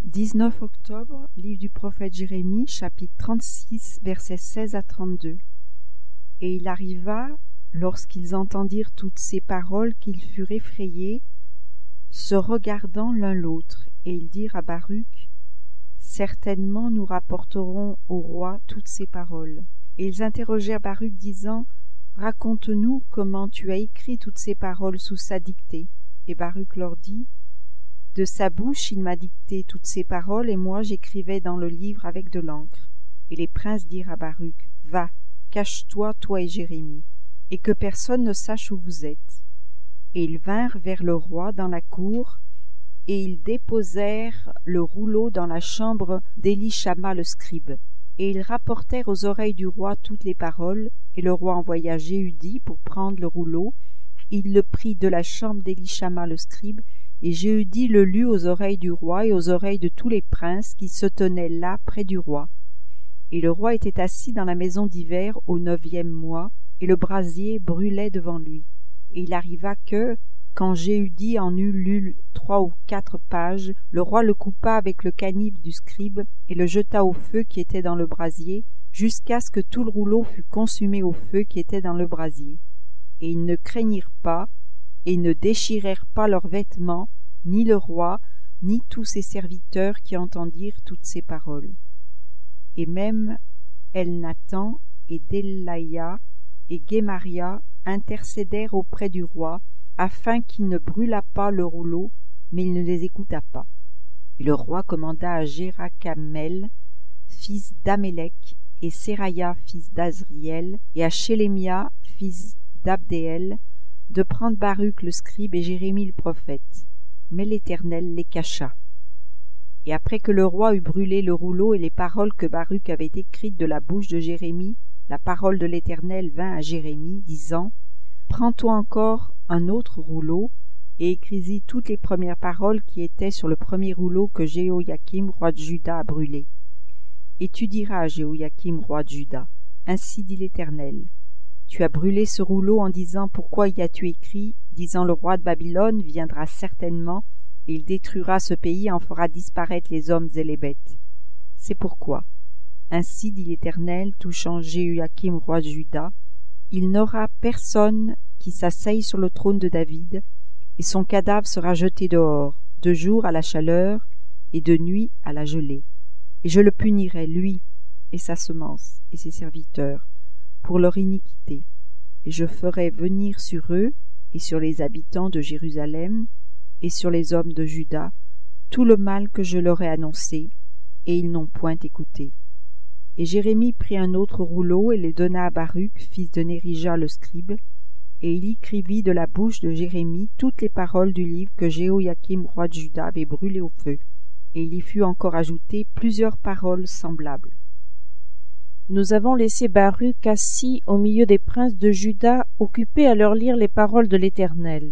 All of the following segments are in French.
19 octobre, livre du prophète Jérémie, chapitre 36, versets 16 à 32. Et il arriva, lorsqu'ils entendirent toutes ces paroles, qu'ils furent effrayés, se regardant l'un l'autre, et ils dirent à Baruch: Certainement nous rapporterons au roi toutes ces paroles. Et ils interrogèrent Baruch, disant: Raconte-nous comment tu as écrit toutes ces paroles sous sa dictée. Et Baruch leur dit: De sa bouche il m'a dicté toutes ces paroles, et moi j'écrivais dans le livre avec de l'encre. Et les princes dirent à Baruch: Va, cache-toi, toi et Jérémie, et que personne ne sache où vous êtes. Et ils vinrent vers le roi dans la cour, et ils déposèrent le rouleau dans la chambre d'Élishama le scribe. Et ils rapportèrent aux oreilles du roi toutes les paroles, et le roi envoya Jéhudi pour prendre le rouleau. Il le prit de la chambre d'Élishama le scribe, et Jéhudi le lut aux oreilles du roi et aux oreilles de tous les princes qui se tenaient là près du roi. Et le roi était assis dans la maison d'hiver au 9e mois, et le brasier brûlait devant lui. Et il arriva que, quand Jéhudi en eut lu 3 ou 4 pages, le roi le coupa avec le canif du scribe et le jeta au feu qui était dans le brasier, jusqu'à ce que tout le rouleau fût consumé au feu qui était dans le brasier. Et ils ne craignirent pas, et ne déchirèrent pas leurs vêtements, ni le roi, ni tous ses serviteurs qui entendirent toutes ces paroles. Et même Elnathan et Delaïa et Guémaria intercédèrent auprès du roi, afin qu'il ne brûlât pas le rouleau, mais il ne les écouta pas. Et le roi commanda à Jérakamel, fils d'Amélec, et Séraya, fils d'Azriel, et à Shélémia, fils d'Abdéel, de prendre Baruch le scribe et Jérémie le prophète. Mais l'Éternel les cacha. Et après que le roi eut brûlé le rouleau et les paroles que Baruch avait écrites de la bouche de Jérémie, la parole de l'Éternel vint à Jérémie, disant: Prends-toi encore un autre rouleau, et écris-y toutes les premières paroles qui étaient sur le premier rouleau que Jéhoïakim, roi de Juda, a brûlé. Et tu diras à Jéhoïakim, roi de Juda: Ainsi dit l'Éternel: Tu as brûlé ce rouleau en disant: Pourquoi y as-tu écrit, disant: Le roi de Babylone viendra certainement, et il détruira ce pays et en fera disparaître les hommes et les bêtes. C'est pourquoi, ainsi dit l'Éternel, touchant Jéhoïakim, roi de Juda, il n'aura personne qui s'asseye sur le trône de David, et son cadavre sera jeté dehors, de jour à la chaleur, et de nuit à la gelée. Et je le punirai, lui, et sa semence, et ses serviteurs, pour leur iniquité. Et je ferai venir sur eux, et sur les habitants de Jérusalem, et sur les hommes de Juda, tout le mal que je leur ai annoncé, et ils n'ont point écouté. Et Jérémie prit un autre rouleau et le donna à Baruch, fils de Nérija le scribe, et il écrivit de la bouche de Jérémie toutes les paroles du livre que Jéhoïakim, roi de Juda, avait brûlé au feu, et il y fut encore ajouté plusieurs paroles semblables. Nous avons laissé Baruch assis au milieu des princes de Juda, occupés à leur lire les paroles de l'Éternel.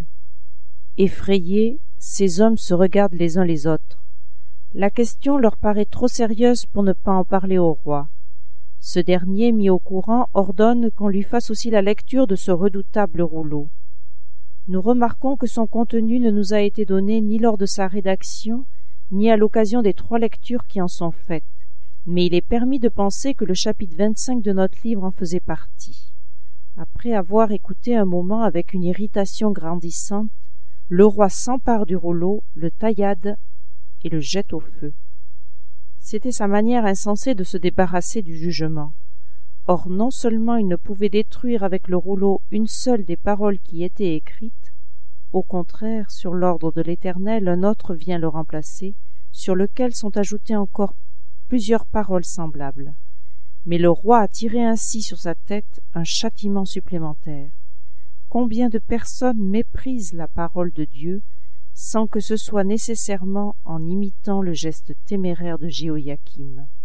Effrayés, ces hommes se regardent les uns les autres. La question leur paraît trop sérieuse pour ne pas en parler au roi. Ce dernier, mis au courant, ordonne qu'on lui fasse aussi la lecture de ce redoutable rouleau. Nous remarquons que son contenu ne nous a été donné ni lors de sa rédaction, ni à l'occasion des 3 lectures qui en sont faites, mais il est permis de penser que le chapitre 25 de notre livre en faisait partie. Après avoir écouté un moment avec une irritation grandissante, le roi s'empare du rouleau, le taillade et le jette au feu. C'était sa manière insensée de se débarrasser du jugement. Or, non seulement il ne pouvait détruire avec le rouleau une seule des paroles qui étaient écrites, au contraire, sur l'ordre de l'Éternel, un autre vient le remplacer, sur lequel sont ajoutées encore plusieurs paroles semblables. Mais le roi a tiré ainsi sur sa tête un châtiment supplémentaire. Combien de personnes méprisent la parole de Dieu, sans que ce soit nécessairement en imitant le geste téméraire de Jéhoïakim.